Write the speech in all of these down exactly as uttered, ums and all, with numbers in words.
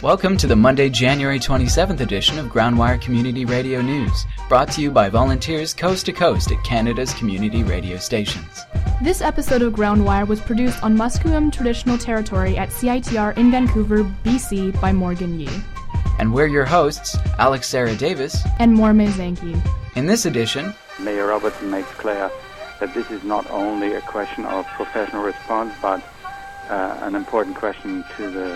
Welcome to the Monday, January twenty-seventh edition of Groundwire Community Radio News, brought to you by volunteers coast to coast at Canada's community radio stations. This episode of Groundwire was produced on Musqueam traditional territory at C I T R in Vancouver, B C by Morgan Yee. And we're your hosts, Alex Sarah Davis and Morme Zanki. In this edition, Mayor Robertson makes clear that this is not only a question of professional response, but uh, an important question to the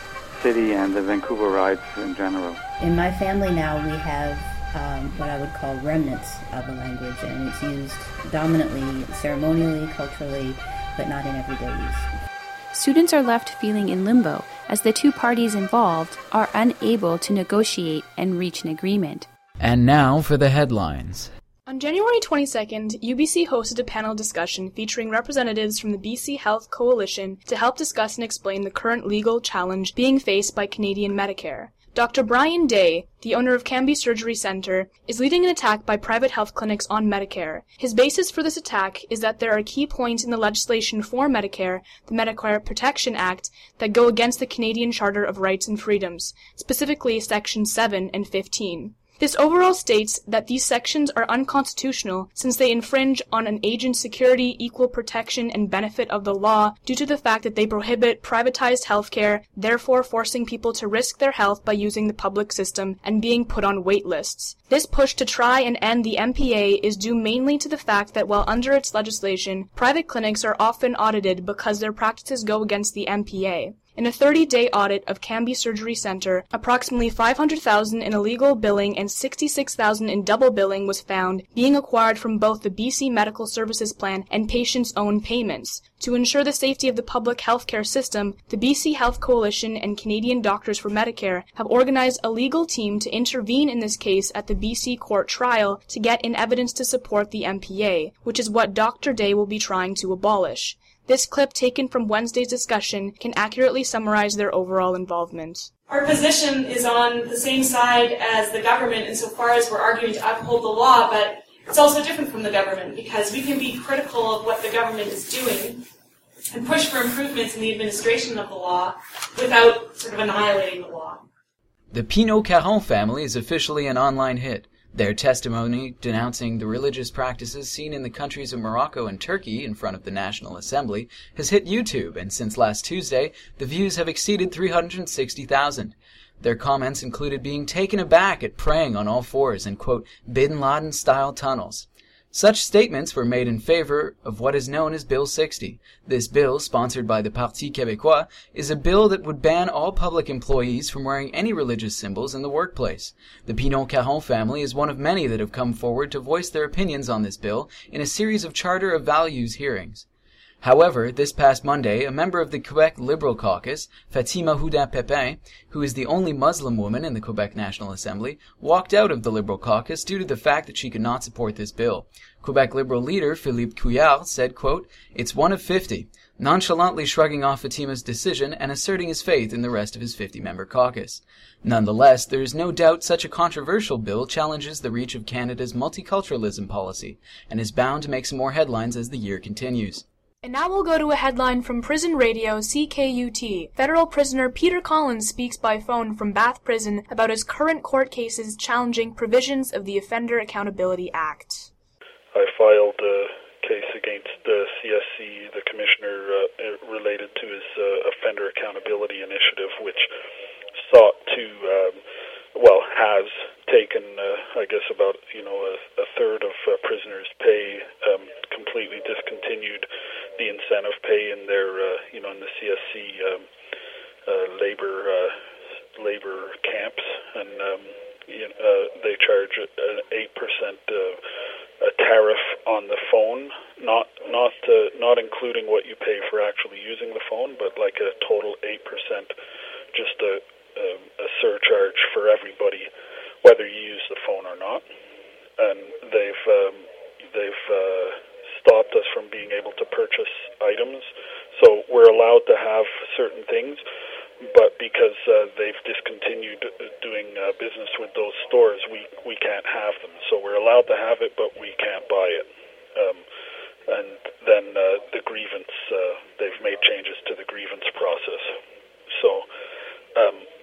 city and the Vancouverites in general. In my family now we have um, what I would call remnants of the language, and it's used dominantly ceremonially, culturally, but not in everyday use. Students are left feeling in limbo as the two parties involved are unable to negotiate and reach an agreement. And now for the headlines. On January twenty-second, U B C hosted a panel discussion featuring representatives from the B C Health Coalition to help discuss and explain the current legal challenge being faced by Canadian Medicare. Doctor Brian Day, the owner of Cambie Surgery Centre, is leading an attack by private health clinics on Medicare. His basis for this attack is that there are key points in the legislation for Medicare, the Medicare Protection Act, that go against the Canadian Charter of Rights and Freedoms, specifically Sections seven and fifteen. This overall states that these sections are unconstitutional since they infringe on an agent's security, equal protection, and benefit of the law due to the fact that they prohibit privatized healthcare, therefore forcing people to risk their health by using the public system and being put on wait lists. This push to try and end the M P A is due mainly to the fact that while under its legislation, private clinics are often audited because their practices go against the M P A. In a thirty-day audit of Cambie Surgery Centre, approximately five hundred thousand dollars in illegal billing and sixty-six thousand dollars in double billing was found, being acquired from both the B C Medical Services Plan and patients' own payments. To ensure the safety of the public healthcare system, the B C Health Coalition and Canadian Doctors for Medicare have organized a legal team to intervene in this case at the B C court trial to get in evidence to support the M P A, which is what Doctor Day will be trying to abolish. This clip taken from Wednesday's discussion can accurately summarize their overall involvement. Our position is on the same side as the government insofar as we're arguing to uphold the law, but it's also different from the government because we can be critical of what the government is doing and push for improvements in the administration of the law without sort of annihilating the law. The Pinot-Caron family is officially an online hit. Their testimony denouncing the religious practices seen in the countries of Morocco and Turkey in front of the National Assembly has hit YouTube, and since last Tuesday, the views have exceeded three hundred sixty thousand. Their comments included being taken aback at praying on all fours in, quote, Bin Laden-style tunnels. Such statements were made in favor of what is known as Bill sixty. This bill, sponsored by the Parti Québécois, is a bill that would ban all public employees from wearing any religious symbols in the workplace. The Pinot-Caron family is one of many that have come forward to voice their opinions on this bill in a series of Charter of Values hearings. However, this past Monday, a member of the Quebec Liberal Caucus, Fatima Houdin-Pépin, who is the only Muslim woman in the Quebec National Assembly, walked out of the Liberal Caucus due to the fact that she could not support this bill. Quebec Liberal leader Philippe Couillard said, quote, It's one of fifty, nonchalantly shrugging off Fatima's decision and asserting his faith in the rest of his fifty-member caucus. Nonetheless, there is no doubt such a controversial bill challenges the reach of Canada's multiculturalism policy and is bound to make some more headlines as the year continues. And now we'll go to a headline from Prison Radio C K U T. Federal prisoner Peter Collins speaks by phone from Bath Prison about his current court cases challenging provisions of the Offender Accountability Act. I filed a case against the C S C, the commissioner, uh, related to his uh, Offender Accountability Initiative, which sought to, um, well, has taken, uh, I guess, about, you know, a, a third of uh, prisoners' pay, um, completely discontinued the incentive pay in their, uh, you know, in the C S C um, uh, labor uh, labor camps, and um, you know, uh, they charge an eight percent uh, a tariff on the phone, not not uh, not including what you pay for actually using the phone, but like a total eight percent, just a, a a surcharge for everybody, whether you use the phone or not, and they've um, they've. Uh, stopped us from being able to purchase items. So we're allowed to have certain things, but because uh, they've discontinued doing uh, business with those stores, we, we can't have them. So we're allowed to have it, but we can't buy it. Um, and then uh, the grievance, uh, they've made changes to the grievance process. So um,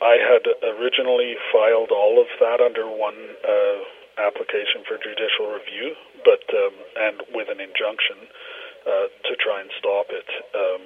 I had originally filed all of that under one uh, application for judicial review, but um, and with an injunction uh, to try and stop it. Um,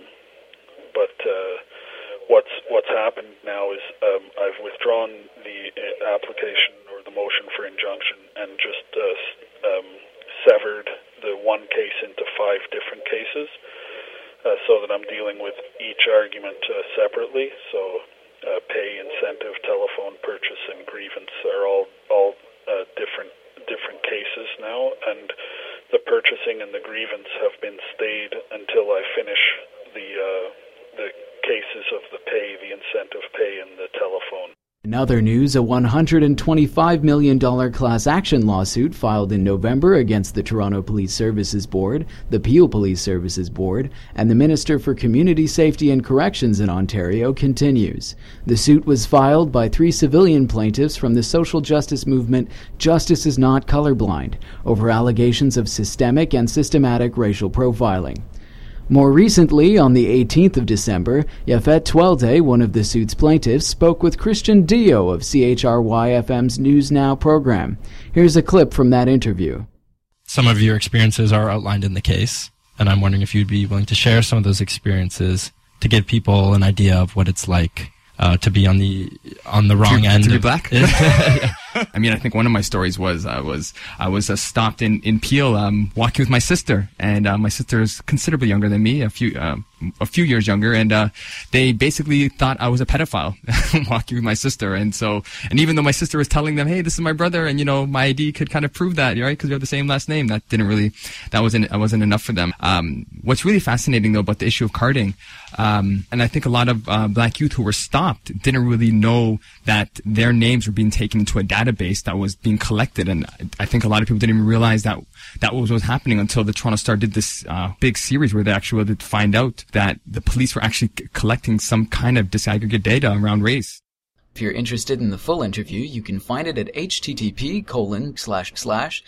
but uh, what's what's happened now is um, I've withdrawn the application or the motion for injunction and just uh, um, severed the one case into five different cases, uh, so that I'm dealing with each argument uh, separately. So. Uh, pay, incentive, telephone purchase, and grievance are all all uh, different different cases now, and the purchasing and the grievance have been stayed until I finish the uh, the cases of the pay, the incentive pay, and the telephone. In other news, a one hundred twenty-five million dollars class action lawsuit filed in November against the Toronto Police Services Board, the Peel Police Services Board, and the Minister for Community Safety and Corrections in Ontario continues. The suit was filed by three civilian plaintiffs from the social justice movement Justice is Not Colorblind over allegations of systemic and systematic racial profiling. More recently, on the eighteenth of December, Yafet Twelde, one of the suit's plaintiffs, spoke with Christian Dio of C H R Y F M's News Now program. Here's a clip from that interview. Some of your experiences are outlined in the case, and I'm wondering if you'd be willing to share some of those experiences to give people an idea of what it's like uh, to be on the on the wrong to, end. To be of, black? Yeah. I mean, I think one of my stories was I was I was uh, stopped in in Peel um, walking with my sister, and uh, my sister is considerably younger than me, a few um, a few years younger, and uh, they basically thought I was a pedophile walking with my sister, and so and even though my sister was telling them, hey, this is my brother, and you know my I D could kind of prove that, right, because we have the same last name, that didn't really that wasn't that wasn't enough for them. Um, what's really fascinating though about the issue of carding, um, and I think a lot of uh, black youth who were stopped didn't really know that their names were being taken into a database that was being collected, and I think a lot of people didn't even realize that that was what was happening until the Toronto Star did this uh, big series where they actually did find out that the police were actually c- collecting some kind of disaggregate data around race. If you're interested in the full interview, you can find it at http colon slash slash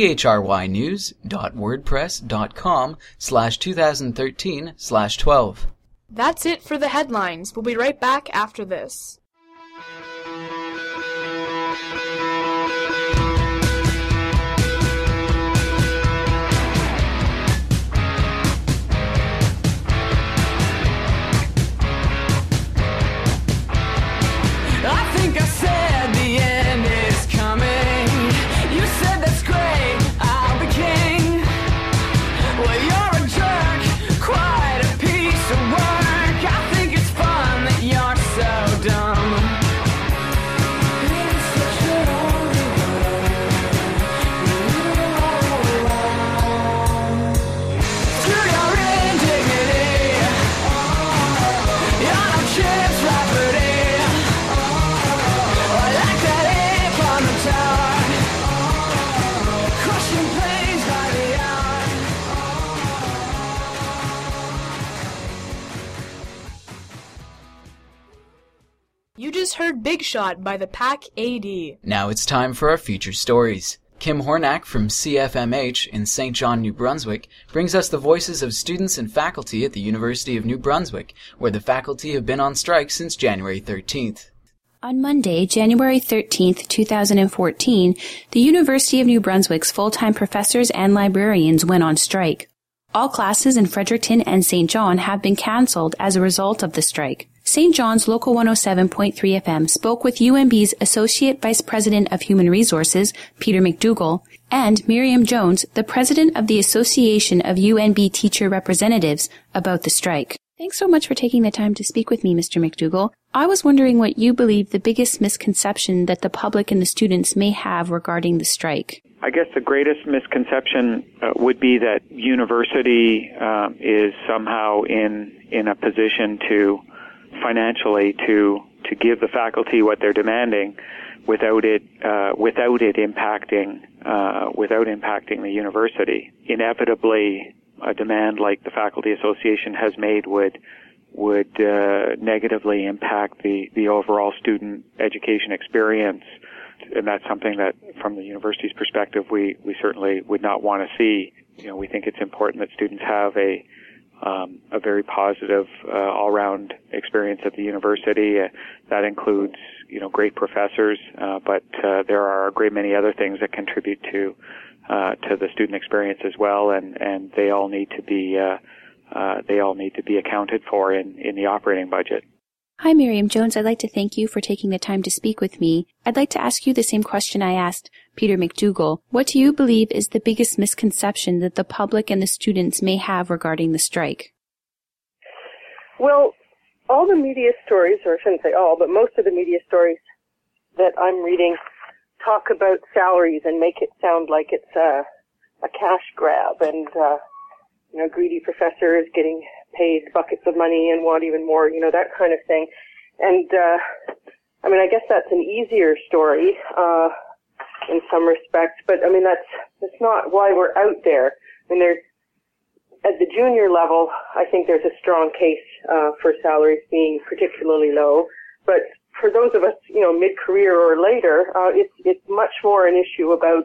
chrynews.wordpress.com slash 2013 slash 12. That's it for the headlines. We'll be right back after this. You just heard Big Shot by the Pack A D. Now it's time for our feature stories. Kim Hornak from C F M H in Saint John, New Brunswick, brings us the voices of students and faculty at the University of New Brunswick, where the faculty have been on strike since January thirteenth. On Monday, January thirteenth, two thousand fourteen, the University of New Brunswick's full-time professors and librarians went on strike. All classes in Fredericton and Saint John have been cancelled as a result of the strike. Saint John's Local one oh seven point three F M spoke with U N B's Associate Vice President of Human Resources, Peter McDougall, and Miriam Jones, the President of the Association of U N B Teacher Representatives, about the strike. Thanks so much for taking the time to speak with me, Mister McDougall. I was wondering what you believe the biggest misconception that the public and the students may have regarding the strike. I guess the greatest misconception uh, would be that university um, is somehow in in a position to financially to to give the faculty what they're demanding without it uh, without it impacting uh, without impacting the university. Inevitably, a demand like the Faculty Association has made would would uh, negatively impact the the overall student education experience, and that's something that, from the university's perspective, we we certainly would not want to see. You know, we think it's important that students have a um, a very positive uh, all-round experience at the university. Uh, that includes, you know, great professors, uh, but uh, there are a great many other things that contribute to uh, to the student experience as well, and, and they all need to be uh, uh, they all need to be accounted for in, in the operating budget. Hi, Miriam Jones. I'd like to thank you for taking the time to speak with me. I'd like to ask you the same question I asked Peter McDougall. What do you believe is the biggest misconception that the public and the students may have regarding the strike? Well, all the media stories, or I shouldn't say all, but most of the media stories that I'm reading talk about salaries and make it sound like it's a, a cash grab and, uh, you know, greedy professors getting paid buckets of money and want even more, you know, that kind of thing. And, uh, I mean, I guess that's an easier story, uh, in some respects, but I mean, that's, that's not why we're out there. I mean, there's, at the junior level, I think there's a strong case, uh, for salaries being particularly low, but for those of us, you know, mid-career or later, uh, it's, it's much more an issue about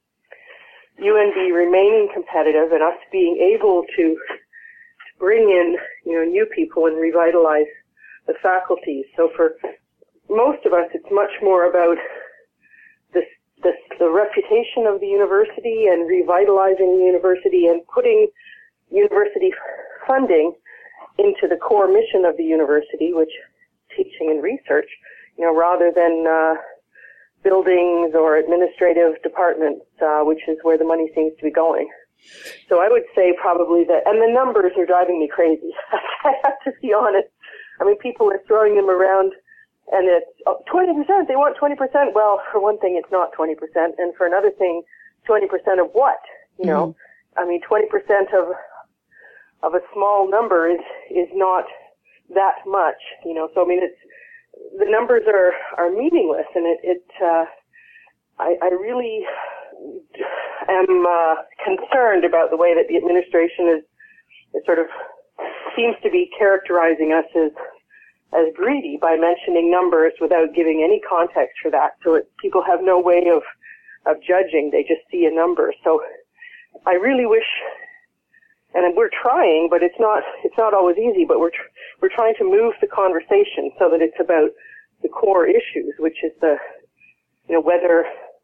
U N B remaining competitive and us being able to bring in, you know, new people and revitalize the faculty. So for most of us, it's much more about the, the, the reputation of the university and revitalizing the university and putting university funding into the core mission of the university, which is teaching and research, you know, rather than uh, buildings or administrative departments, uh, which is where the money seems to be going. So I would say probably that, and the numbers are driving me crazy. I have to be honest. I mean, people are throwing them around, and it's oh, twenty percent. They want twenty percent. Well, for one thing, it's not twenty percent, and for another thing, twenty percent of what? You know, mm-hmm. I mean, twenty percent of of a small number is is not that much. You know, so I mean, it's the numbers are are meaningless, and it it uh, I, I really am uh, concerned about the way that the administration is, is sort of seems to be characterizing us as as greedy by mentioning numbers without giving any context for that. So it, people have no way of of judging; they just see a number. So I really wish, and we're trying, but it's not it's not always easy. But we're tr- we're trying to move the conversation so that it's about the core issues, which is the you know whether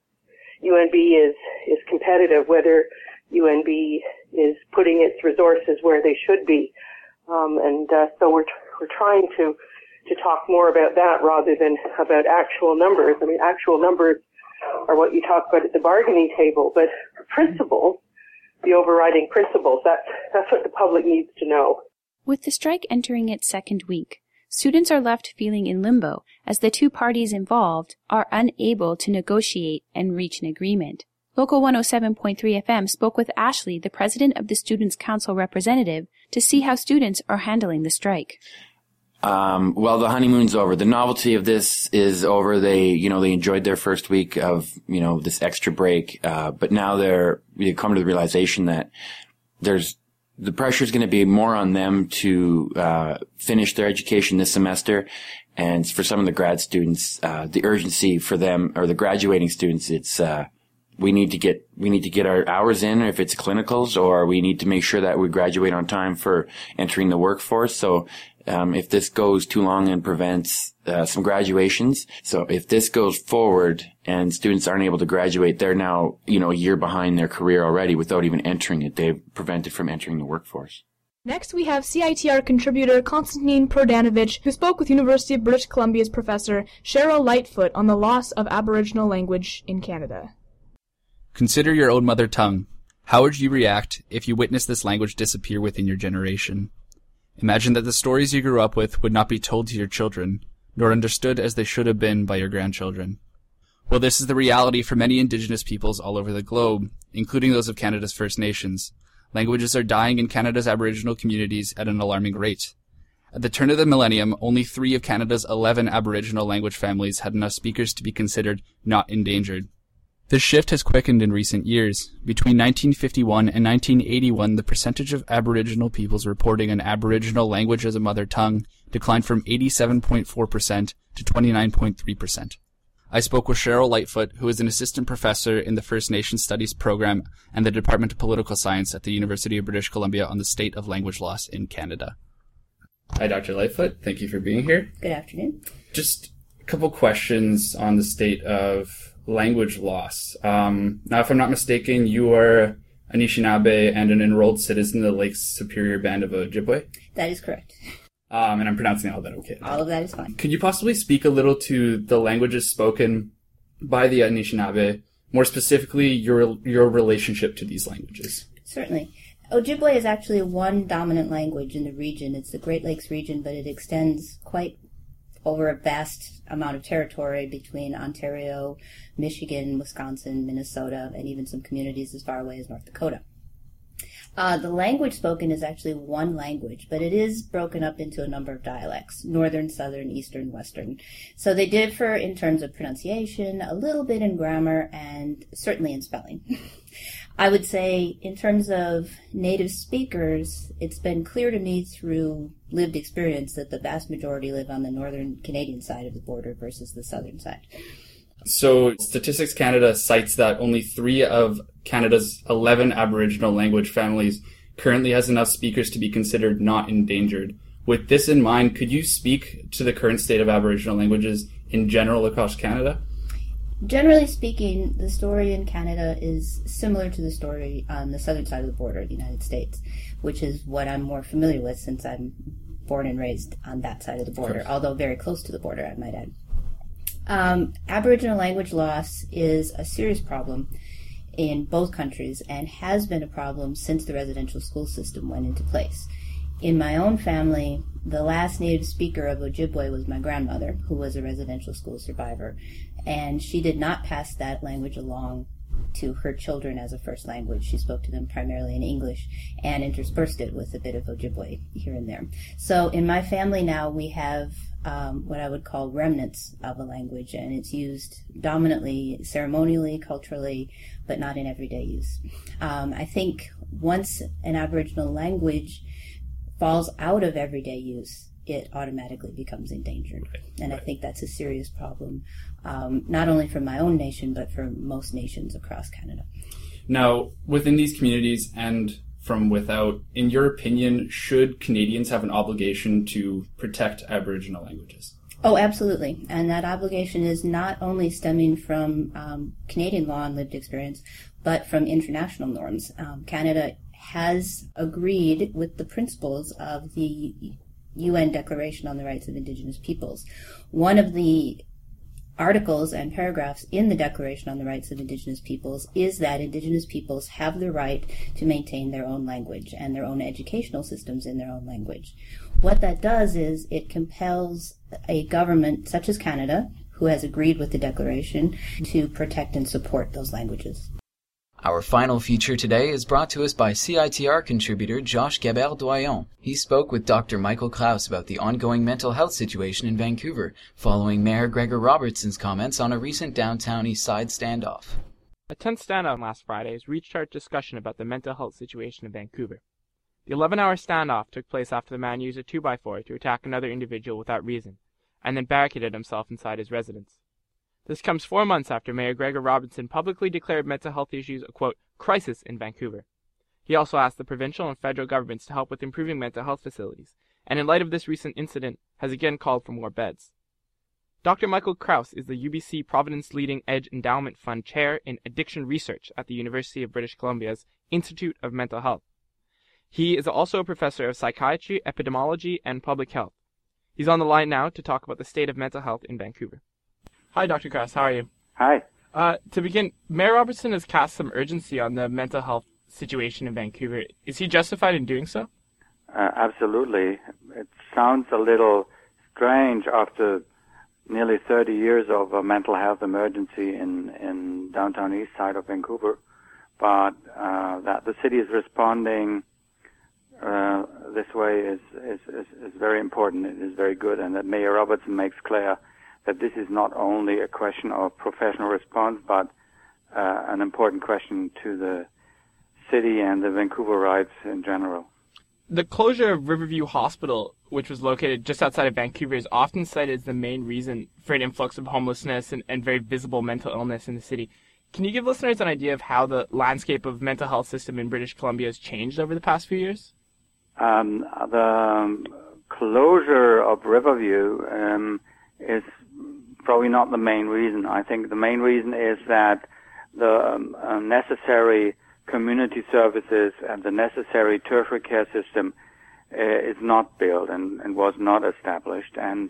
U N B is, is competitive, whether U N B is putting its resources where they should be. Um, and uh, so we're we're trying to, to talk more about that rather than about actual numbers. I mean, actual numbers are what you talk about at the bargaining table, but principles, the overriding principles, that's, that's what the public needs to know. With the strike entering its second week, students are left feeling in limbo as the two parties involved are unable to negotiate and reach an agreement. Local one oh seven point three F M spoke with Ashley, the president of the Students' Council representative, to see how students are handling the strike. Um, well, the honeymoon's over. The novelty of this is over. They, you know, they enjoyed their first week of, you know, this extra break, uh, but now they're, they come to the realization that there's the pressure is going to be more on them to uh finish their education this semester, and for some of the grad students, uh the urgency for them, or the graduating students, it's uh we need to get we need to get our hours in if it's clinicals, or we need to make sure that we graduate on time for entering the workforce. So um if this goes too long and prevents uh, some graduations, so if this goes forward and students aren't able to graduate, they're now, you know, a year behind their career already without even entering it. They've prevented from entering the workforce. Next, we have C I T R contributor Konstantin Prodanovich, who spoke with University of British Columbia's professor Cheryl Lightfoot on the loss of Aboriginal language in Canada. Consider your own mother tongue. How would you react if you witnessed this language disappear within your generation? Imagine that the stories you grew up with would not be told to your children, nor understood as they should have been by your grandchildren. Well, this is the reality for many Indigenous peoples all over the globe, including those of Canada's First Nations. Languages are dying in Canada's Aboriginal communities at an alarming rate. At the turn of the millennium, only three of Canada's eleven Aboriginal language families had enough speakers to be considered not endangered. This shift has quickened in recent years. Between nineteen fifty-one and nineteen eighty-one, the percentage of Aboriginal peoples reporting an Aboriginal language as a mother tongue declined from eighty-seven point four percent to twenty-nine point three percent. I spoke with Cheryl Lightfoot, who is an assistant professor in the First Nations Studies program and the Department of Political Science at the University of British Columbia on the state of language loss in Canada. Hi, Doctor Lightfoot. Thank you for being here. Good afternoon. Just a couple questions on the state of language loss. Um, now, if I'm not mistaken, you are Anishinaabe and an enrolled citizen of the Lake Superior Band of Ojibwe? That is correct. Um, and I'm pronouncing all that okay. All of that is fine. Could you possibly speak a little to the languages spoken by the Anishinaabe, more specifically your your relationship to these languages? Certainly. Ojibwe is actually one dominant language in the region. It's the Great Lakes region, but it extends quite over a vast amount of territory between Ontario, Michigan, Wisconsin, Minnesota, and even some communities as far away as North Dakota. Uh, the language spoken is actually one language, but it is broken up into a number of dialects, northern, southern, eastern, western. So they differ in terms of pronunciation, a little bit in grammar, and certainly in spelling. I would say in terms of native speakers, it's been clear to me through lived experience that the vast majority live on the northern Canadian side of the border versus the southern side. So Statistics Canada cites that only three of Canada's eleven Aboriginal language families currently has enough speakers to be considered not endangered. With this in mind, could you speak to the current state of Aboriginal languages in general across Canada? Generally speaking, the story in Canada is similar to the story on the southern side of the border of the United States, which is what I'm more familiar with since I'm born and raised on that side of the border, of although very close to the border, I might add. Um, Aboriginal language loss is a serious problem in both countries and has been a problem since the residential school system went into place. In my own family, the last native speaker of Ojibwe was my grandmother, who was a residential school survivor, and she did not pass that language along to her children as a first language. She spoke to them primarily in English and interspersed it with a bit of Ojibwe here and there. So in my family now, we have um, what I would call remnants of a language, and it's used dominantly ceremonially, culturally, but not in everyday use. Um, I think once an Aboriginal language falls out of everyday use, it automatically becomes endangered. And I think that's a serious problem, um, not only for my own nation, but for most nations across Canada. Now, within these communities and from without, in your opinion, should Canadians have an obligation to protect Aboriginal languages? Oh, absolutely. And that obligation is not only stemming from um, Canadian law and lived experience, but from international norms. Um, Canada has agreed with the principles of the U N Declaration on the Rights of Indigenous Peoples. One of the articles and paragraphs in the Declaration on the Rights of Indigenous Peoples is that Indigenous peoples have the right to maintain their own language and their own educational systems in their own language. What that does is it compels a government such as Canada, who has agreed with the Declaration, to protect and support those languages. Our final feature today is brought to us by C I T R contributor Josh Gabert-Doyon. He spoke with Doctor Michael Klaus about the ongoing mental health situation in Vancouver, following Mayor Gregor Robertson's comments on a recent downtown East Side standoff. A tense standoff last Friday has restarted discussion about the mental health situation in Vancouver. The eleven-hour standoff took place after the man used a two by four to attack another individual without reason, and then barricaded himself inside his residence. This comes four months after Mayor Gregor Robertson publicly declared mental health issues a, quote, crisis in Vancouver. He also asked the provincial and federal governments to help with improving mental health facilities, and in light of this recent incident, has again called for more beds. Doctor Michael Klaus is the U B C Providence Leading Edge Endowment Fund Chair in Addiction Research at the University of British Columbia's Institute of Mental Health. He is also a professor of psychiatry, epidemiology, and public health. He's on the line now to talk about the state of mental health in Vancouver. Hi, Doctor Klaus. How are you? Hi. Uh, to begin, Mayor Robertson has cast some urgency on the mental health situation in Vancouver. Is he justified in doing so? Uh, absolutely. It sounds a little strange after nearly thirty years of a mental health emergency in, in downtown east side of Vancouver, but uh, that the city is responding uh, this way is, is, is, is very important. It is very good, and that Mayor Robertson makes clear that this is not only a question of professional response, but uh, an important question to the city and the Vancouverites in general. The closure of Riverview Hospital, which was located just outside of Vancouver, is often cited as the main reason for an influx of homelessness and, and very visible mental illness in the city. Can you give listeners an idea of how the landscape of mental health system in British Columbia has changed over the past few years? Um, the um, closure of Riverview um, is probably not the main reason. I think the main reason is that the um, uh, necessary community services and the necessary tertiary care system uh, is not built and, and was not established, and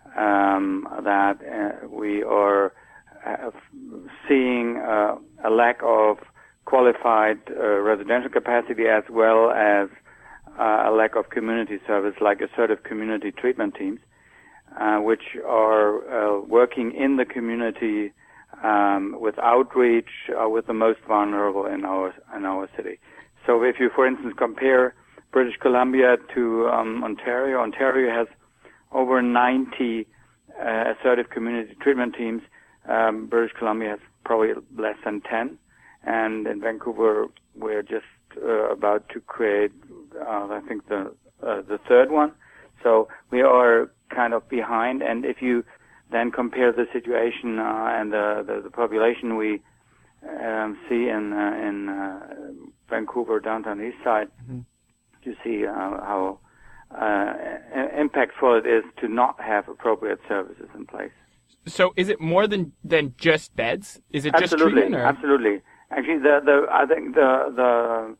um, that uh, we are uh, seeing uh, a lack of qualified uh, residential capacity as well as uh, a lack of community service like assertive community treatment teams, uh, which are uh, working in the community Um, with outreach uh, with the most vulnerable in our in our city. So if you, for instance, compare British Columbia to um, Ontario, Ontario has over ninety uh, assertive community treatment teams. Um, British Columbia has probably less than ten, and in Vancouver we're just uh, about to create, uh, I think, the uh, the third one. So we are kind of behind, and if you then compare the situation uh, and the, the, the population we um, see in uh, in uh, Vancouver downtown east side, mm-hmm. you see uh, how uh, impactful it is to not have appropriate services in place. So, is it more than than just beds? Is it absolutely, just treatment? Or? Absolutely. Actually, the the I think the the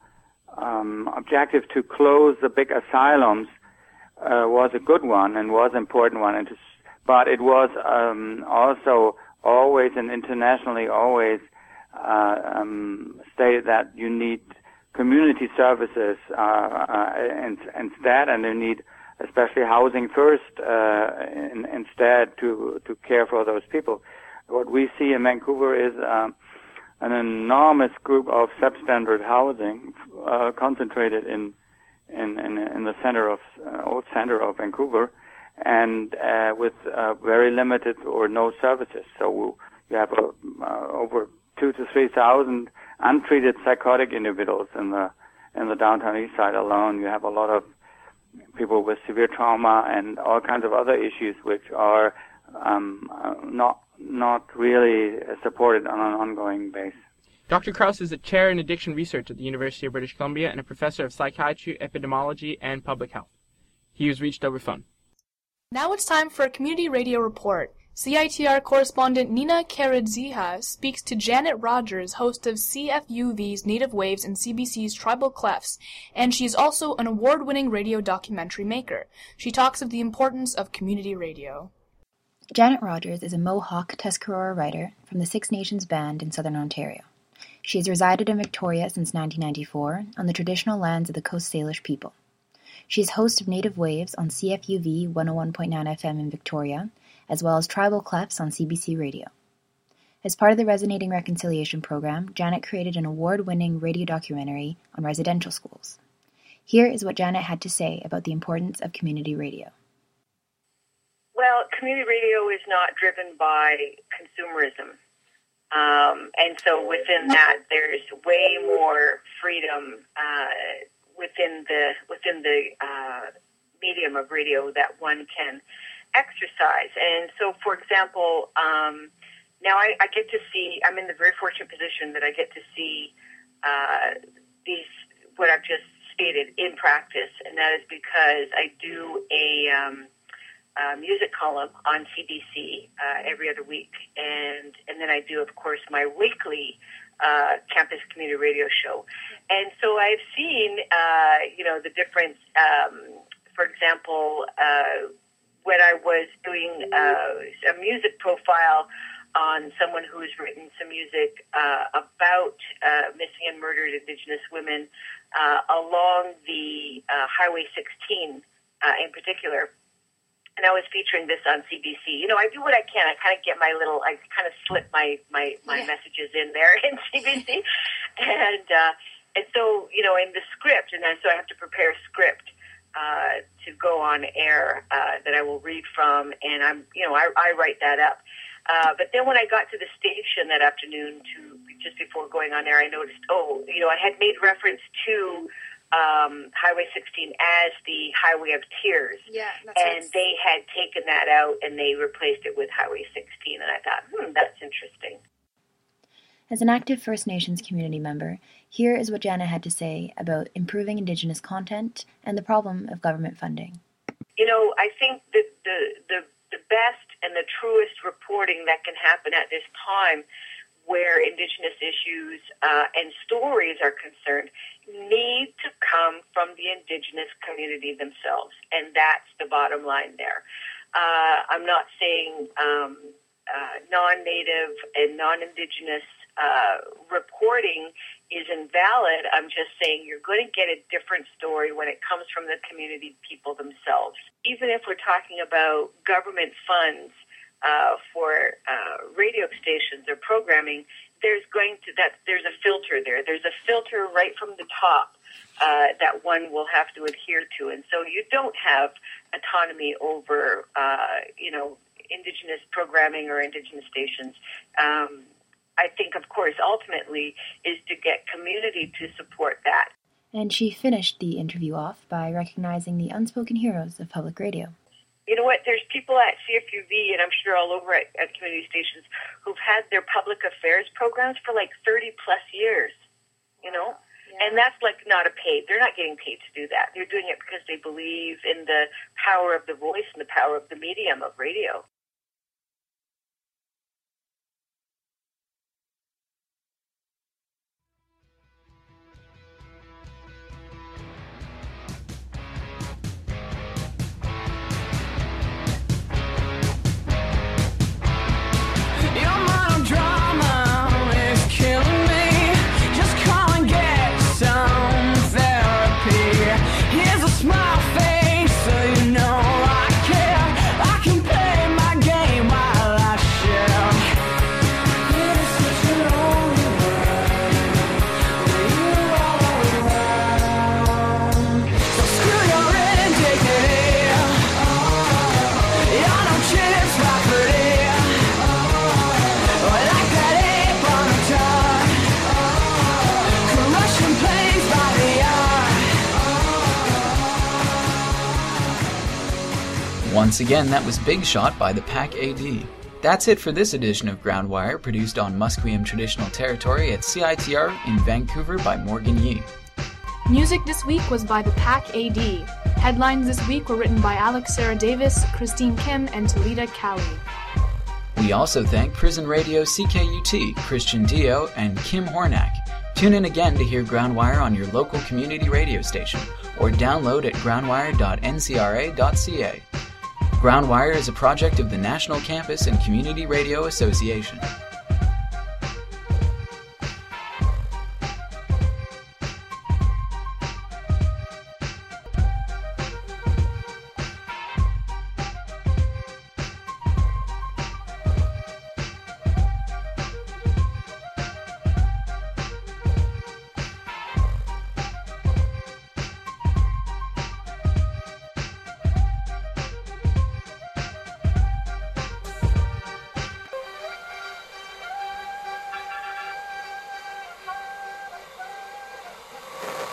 um, objective to close the big asylums uh, was a good one and was an important one, and to But it was um, also always and internationally always uh, um, stated that you need community services uh, uh, in, instead, and you need especially housing first uh, in, instead to to care for those people. What we see in Vancouver is um, an enormous group of substandard housing uh, concentrated in in, in in the center of uh, old center of Vancouver, and uh, with uh, very limited or no services. So you have uh, uh, over two to three thousand untreated psychotic individuals in the in the downtown east side alone. You have a lot of people with severe trauma and all kinds of other issues which are um, uh, not not really supported on an ongoing basis. Doctor Krause is a chair in addiction research at the University of British Columbia and a professor of psychiatry, epidemiology, and public health. He was reached over phone. Now it's time for a community radio report. C I T R correspondent Nina Karadziha speaks to Janet Rogers, host of C F U V's Native Waves and C B C's Tribal Clefs, and she's also an award-winning radio documentary maker. She talks of the importance of community radio. Janet Rogers is a Mohawk Tuscarora writer from the Six Nations Band in southern Ontario. She has resided in Victoria since nineteen ninety-four on the traditional lands of the Coast Salish people. She is host of Native Waves on C F U V one oh one point nine F M in Victoria, as well as Tribal Clefs on C B C Radio. As part of the Resonating Reconciliation program, Janet created an award-winning radio documentary on residential schools. Here is what Janet had to say about the importance of community radio. Well, community radio is not driven by consumerism. Um, and so within that, there's way more freedom uh, within the within the uh, medium of radio that one can exercise. And so, for example, um, now I, I get to see, I'm in the very fortunate position that I get to see uh, these, what I've just stated in practice, and that is because I do a um, Uh, music column on C B C uh, every other week, and and then I do, of course, my weekly uh, campus community radio show. And so I've seen, uh, you know, the difference. Um, for example, uh, when I was doing uh, a music profile on someone who has written some music uh, about uh, missing and murdered Indigenous women uh, along the uh, Highway sixteen uh, in particular. And I was featuring this on C B C. You know, I do what I can. I kind of get my little, I kind of slip my, my, my yeah. messages in there in C B C. And uh, and so, you know, in the script, and then, so I have to prepare a script uh, to go on air uh, that I will read from, and I'm, you know, I, I write that up. Uh, but then when I got to the station that afternoon, to just before going on air, I noticed, oh, you know, I had made reference to um, Highway sixteen as the Highway of Tears. Yeah, that's and right. they had taken that out and they replaced it with Highway sixteen. And I thought, hmm, that's interesting. As an active First Nations community member, here is what Jana had to say about improving Indigenous content and the problem of government funding. You know, I think that the, the, the best and the truest reporting that can happen at this time where Indigenous issues uh, and stories are concerned need to come from the Indigenous community themselves. And that's the bottom line there. Uh, I'm not saying um, uh, non-Native and non-Indigenous uh, reporting is invalid. I'm just saying you're going to get a different story when it comes from the community people themselves. Even if we're talking about government funds uh, for uh, radio stations or programming, there's going to that there's a filter there. There's a filter right from the top uh, that one will have to adhere to, and so you don't have autonomy over uh, you know Indigenous programming or Indigenous stations. Um, I think, of course, ultimately is to get community to support that. And she finished the interview off by recognizing the unspoken heroes of public radio. You know what? There's people at C F U V, and I'm sure all over at, at community stations, who've had their public affairs programs for like thirty plus years, you know? Yeah. And that's like not a paid. They're not getting paid to do that. They're doing it because they believe in the power of the voice and the power of the medium of radio. Once again, that was Big Shot by the Pack A D. That's it for this edition of Groundwire, produced on Musqueam Traditional Territory at C I T R in Vancouver by Morgan Yee. Music this week was by the Pack A D. Headlines this week were written by Alex Sarah Davis, Christine Kim, and Talita Cowley. We also thank Prison Radio C K U T, Christian Dio, and Kim Hornak. Tune in again to hear Groundwire on your local community radio station, or download at groundwire dot n c r a dot c a. Groundwire is a project of the National Campus and Community Radio Association.